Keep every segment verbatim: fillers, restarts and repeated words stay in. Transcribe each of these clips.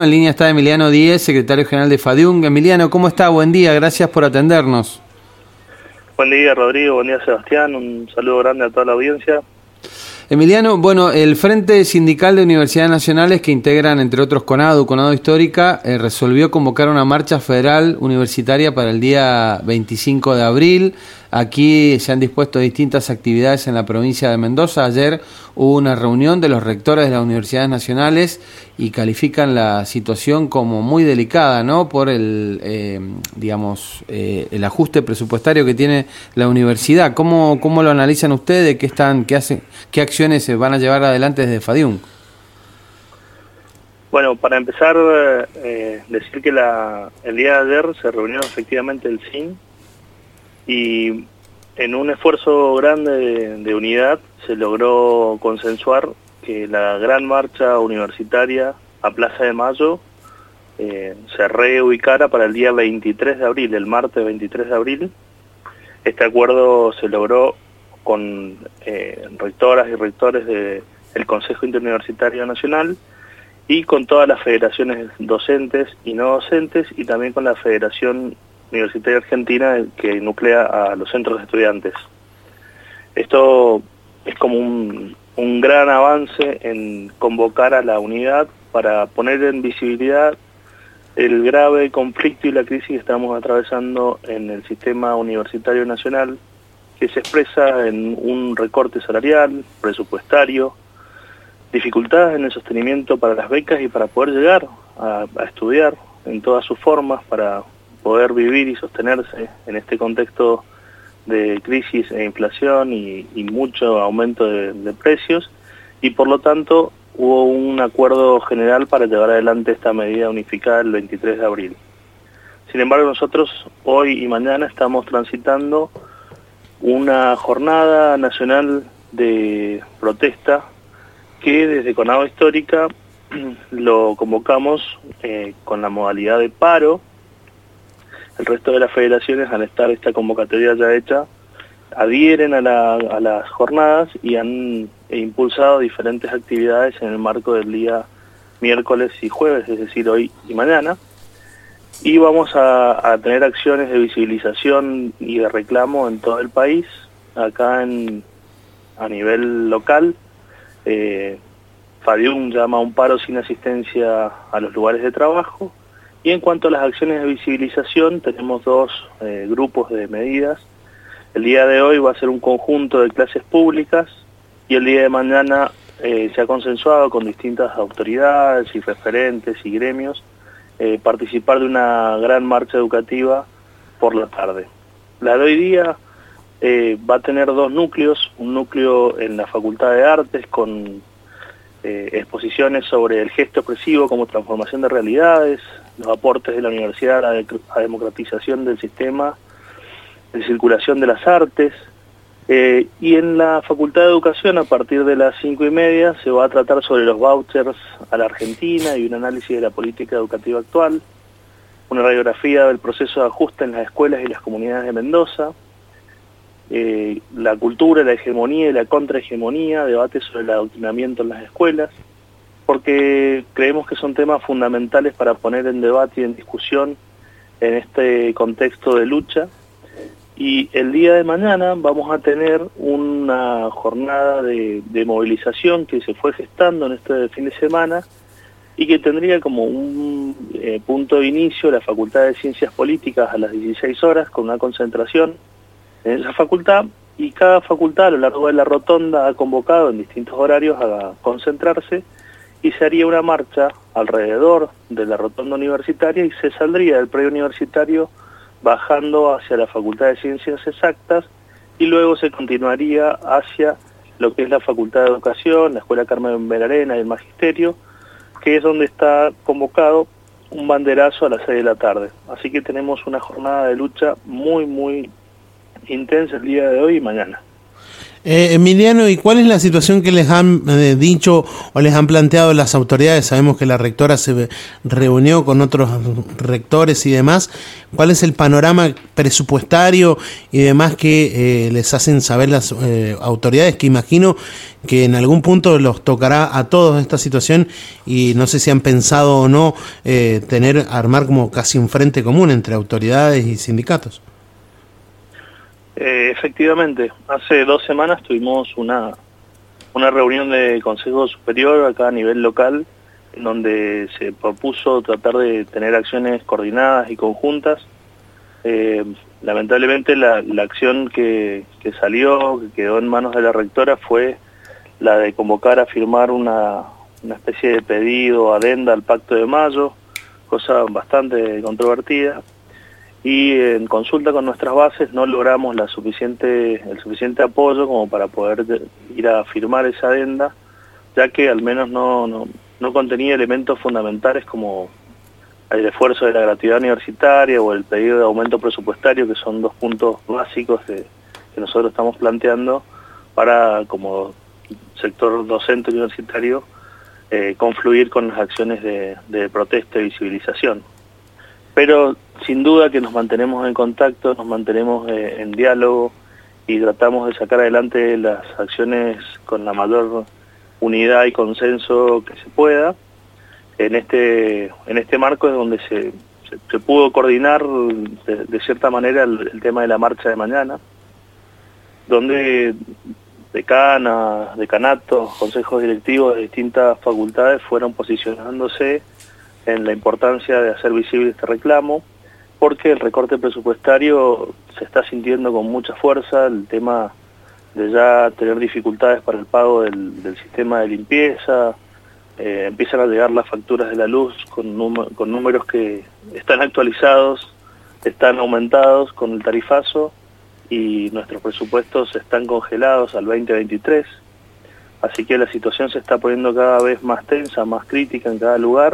En línea está Emiliano Díez, secretario general de FADIUNG. Emiliano, ¿cómo está? Buen día, gracias por atendernos. Buen día, Rodrigo, buen día, Sebastián, un saludo grande a toda la audiencia. Emiliano, bueno, el Frente Sindical de Universidades Nacionales, que integran, entre otros, CONADU, CONADU Histórica, eh, resolvió convocar una marcha federal universitaria para el día veinticinco de abril. Aquí se han dispuesto distintas actividades en la provincia de Mendoza. Ayer hubo una reunión de los rectores de las universidades nacionales y califican la situación como muy delicada, ¿no? Por el, eh, digamos, eh, el ajuste presupuestario que tiene la universidad. ¿Cómo, cómo lo analizan ustedes? ¿Qué están, qué hacen, qué acciones se van a llevar adelante desde FADIUNG? Bueno, para empezar, eh, decir que la, el día de ayer se reunió efectivamente el S I N y en un esfuerzo grande de, de unidad se logró consensuar que la gran marcha universitaria a Plaza de Mayo eh, se reubicara para el día veintitrés de abril, el martes veintitrés de abril. Este acuerdo se logró con eh, rectoras y rectores del Consejo Interuniversitario Nacional y con todas las federaciones docentes y no docentes, y también con la Federación Universitaria Argentina, que nuclea a los centros de estudiantes. Esto es como un, un gran avance en convocar a la unidad para poner en visibilidad el grave conflicto y la crisis que estamos atravesando en el sistema universitario nacional, que se expresa en un recorte salarial, presupuestario, dificultades en el sostenimiento para las becas y para poder llegar a, a estudiar en todas sus formas, para poder vivir y sostenerse en este contexto de crisis e inflación y, y mucho aumento de, de precios, y por lo tanto hubo un acuerdo general para llevar adelante esta medida unificada el veintitrés de abril. Sin embargo, nosotros hoy y mañana estamos transitando una jornada nacional de protesta que desde CONADU Histórica lo convocamos eh, con la modalidad de paro. El resto de las federaciones, al estar esta convocatoria ya hecha, adhieren a, la, a las jornadas y han impulsado diferentes actividades en el marco del día miércoles y jueves, es decir, hoy y mañana. Y vamos a, a tener acciones de visibilización y de reclamo en todo el país, acá en, a nivel local. Eh, FADIUNG llama a un paro sin asistencia a los lugares de trabajo. Y en cuanto a las acciones de visibilización, tenemos dos eh, grupos de medidas. El día de hoy va a ser un conjunto de clases públicas y el día de mañana eh, se ha consensuado con distintas autoridades y referentes y gremios eh, participar de una gran marcha educativa por la tarde. La de hoy día eh, va a tener dos núcleos, un núcleo en la Facultad de Artes con eh, exposiciones sobre el gesto expresivo como transformación de realidades, los aportes de la universidad a la de, a democratización del sistema de circulación de las artes, eh, y en la Facultad de Educación a partir de las cinco y media se va a tratar sobre los vouchers a la Argentina y un análisis de la política educativa actual, una radiografía del proceso de ajuste en las escuelas y las comunidades de Mendoza, eh, la cultura, la hegemonía y la contrahegemonía, debate sobre el adoctrinamiento en las escuelas, porque creemos que son temas fundamentales para poner en debate y en discusión en este contexto de lucha. Y el día de mañana vamos a tener una jornada de, de movilización que se fue gestando en este fin de semana y que tendría como un eh, punto de inicio la Facultad de Ciencias Políticas a las dieciséis horas con una concentración en esa facultad, y cada facultad a lo largo de la rotonda ha convocado en distintos horarios a concentrarse y se haría una marcha alrededor de la rotonda universitaria y se saldría del predio universitario bajando hacia la Facultad de Ciencias Exactas y luego se continuaría hacia lo que es la Facultad de Educación, la Escuela Carmen Belarena y el Magisterio, que es donde está convocado un banderazo a las seis de la tarde. Así que tenemos una jornada de lucha muy, muy intensa el día de hoy y mañana. Eh, Emiliano, ¿y cuál es la situación que les han eh, dicho o les han planteado las autoridades? Sabemos que la rectora se reunió con otros rectores y demás. ¿Cuál es el panorama presupuestario y demás que eh, les hacen saber las eh, autoridades? Que imagino que en algún punto los tocará a todos esta situación, y no sé si han pensado o no eh, tener, armar como casi un frente común entre autoridades y sindicatos. Eh, efectivamente, hace dos semanas tuvimos una, una reunión de Consejo Superior acá a nivel local, en donde se propuso tratar de tener acciones coordinadas y conjuntas. Eh, lamentablemente la, la acción que, que salió, que quedó en manos de la rectora, fue la de convocar a firmar una, una especie de pedido, adenda al Pacto de Mayo, cosa bastante controvertida, y en consulta con nuestras bases no logramos la suficiente, el suficiente apoyo como para poder ir a firmar esa adenda, ya que al menos no, no, no contenía elementos fundamentales como el esfuerzo de la gratuidad universitaria o el pedido de aumento presupuestario, que son dos puntos básicos de, que nosotros estamos planteando para, como sector docente universitario, eh, confluir con las acciones de, de protesta y visibilización. Pero sin duda que nos mantenemos en contacto, nos mantenemos eh, en diálogo y tratamos de sacar adelante las acciones con la mayor unidad y consenso que se pueda. En este, en este marco es donde se, se, se pudo coordinar de, de cierta manera el, el tema de la marcha de mañana, donde decanas, decanatos, consejos directivos de distintas facultades fueron posicionándose en la importancia de hacer visible este reclamo, porque el recorte presupuestario se está sintiendo con mucha fuerza, el tema de ya tener dificultades para el pago del, del sistema de limpieza, eh, empiezan a llegar las facturas de la luz con, con números que están actualizados, están aumentados con el tarifazo, y nuestros presupuestos están congelados al veinte veintitrés, así que la situación se está poniendo cada vez más tensa, más crítica en cada lugar,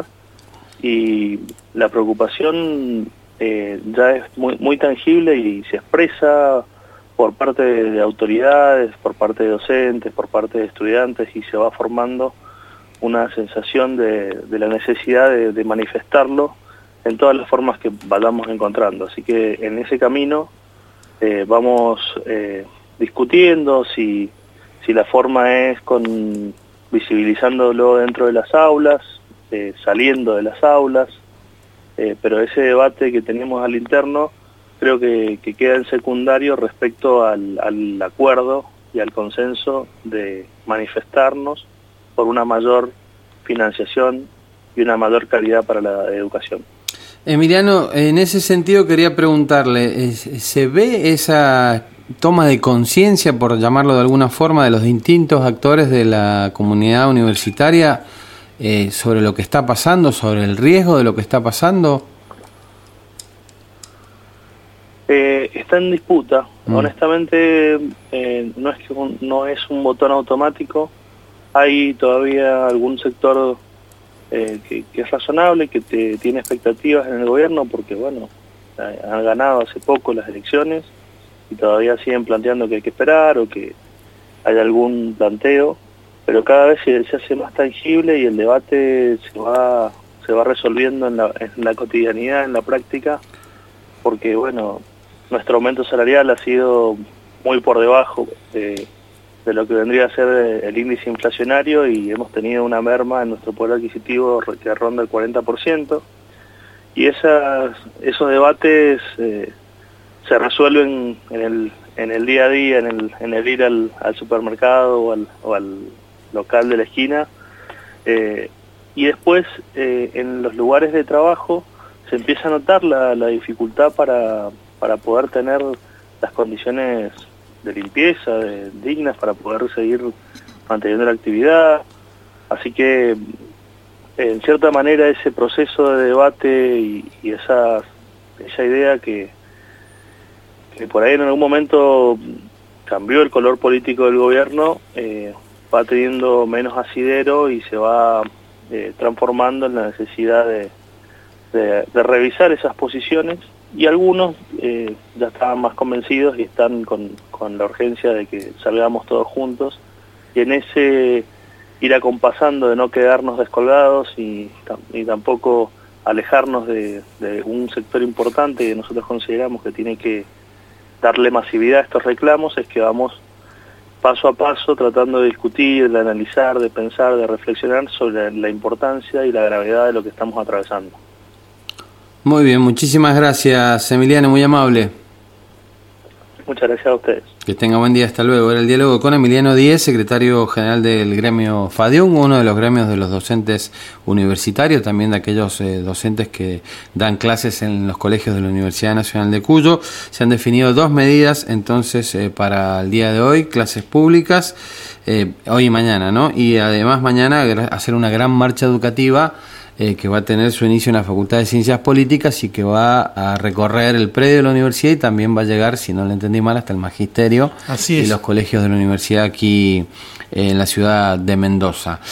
y la preocupación eh, ya es muy, muy tangible y se expresa por parte de, de autoridades, por parte de docentes, por parte de estudiantes, y se va formando una sensación de, de la necesidad de, de manifestarlo en todas las formas que vayamos encontrando. Así que en ese camino eh, vamos eh, discutiendo si, si la forma es con visibilizándolo dentro de las aulas, eh, saliendo de las aulas, eh, pero ese debate que tenemos al interno creo que, que queda en secundario respecto al, al acuerdo y al consenso de manifestarnos por una mayor financiación y una mayor calidad para la educación. Emiliano, en ese sentido quería preguntarle, ¿se ve esa toma de conciencia, por llamarlo de alguna forma, de los distintos actores de la comunidad universitaria eh, sobre lo que está pasando, sobre el riesgo de lo que está pasando? Eh, está en disputa. Mm. Honestamente, eh, no es que un, no es un botón automático. Hay todavía algún sector eh, que, que es razonable, que te, tiene expectativas en el gobierno, porque bueno, han ganado hace poco las elecciones y todavía siguen planteando que hay que esperar o que hay algún planteo, pero cada vez se, se hace más tangible y el debate se va se va resolviendo en la, en la cotidianidad, en la práctica, porque bueno, nuestro aumento salarial ha sido muy por debajo de, de lo que vendría a ser el índice inflacionario, y hemos tenido una merma en nuestro poder adquisitivo que ronda el cuarenta por ciento, y esas, esos debates eh, se resuelven en el, en el día a día, en el, en el ir al, al supermercado o al, o al local de la esquina, eh, y después eh, en los lugares de trabajo se empieza a notar la, la dificultad para, para poder tener las condiciones de limpieza de, dignas para poder seguir manteniendo la actividad. Así que en cierta manera ese proceso de debate y, y esa, esa idea que, que por ahí en algún momento cambió el color político del gobierno, eh, va teniendo menos asidero y se va eh, transformando en la necesidad de, de, de revisar esas posiciones, y algunos eh, ya estaban más convencidos y están con, con la urgencia de que salgamos todos juntos, y en ese ir acompasando de no quedarnos descolgados y, y tampoco alejarnos de, de un sector importante que nosotros consideramos que tiene que darle masividad a estos reclamos, es que vamos paso a paso, tratando de discutir, de analizar, de pensar, de reflexionar sobre la importancia y la gravedad de lo que estamos atravesando. Muy bien, muchísimas gracias, Emiliano, muy amable. Muchas gracias a ustedes. Que tenga buen día, hasta luego. Era el diálogo con Emiliano Díez, secretario general del gremio FADIUM, uno de los gremios de los docentes universitarios, también de aquellos eh, docentes que dan clases en los colegios de la Universidad Nacional de Cuyo. Se han definido dos medidas entonces eh, para el día de hoy, clases públicas, eh, hoy y mañana, ¿no? Y además mañana hacer una gran marcha educativa Eh, que va a tener su inicio en la Facultad de Ciencias Políticas y que va a recorrer el predio de la universidad y también va a llegar, si no lo entendí mal, hasta el magisterio y los colegios de la universidad aquí eh, en la ciudad de Mendoza.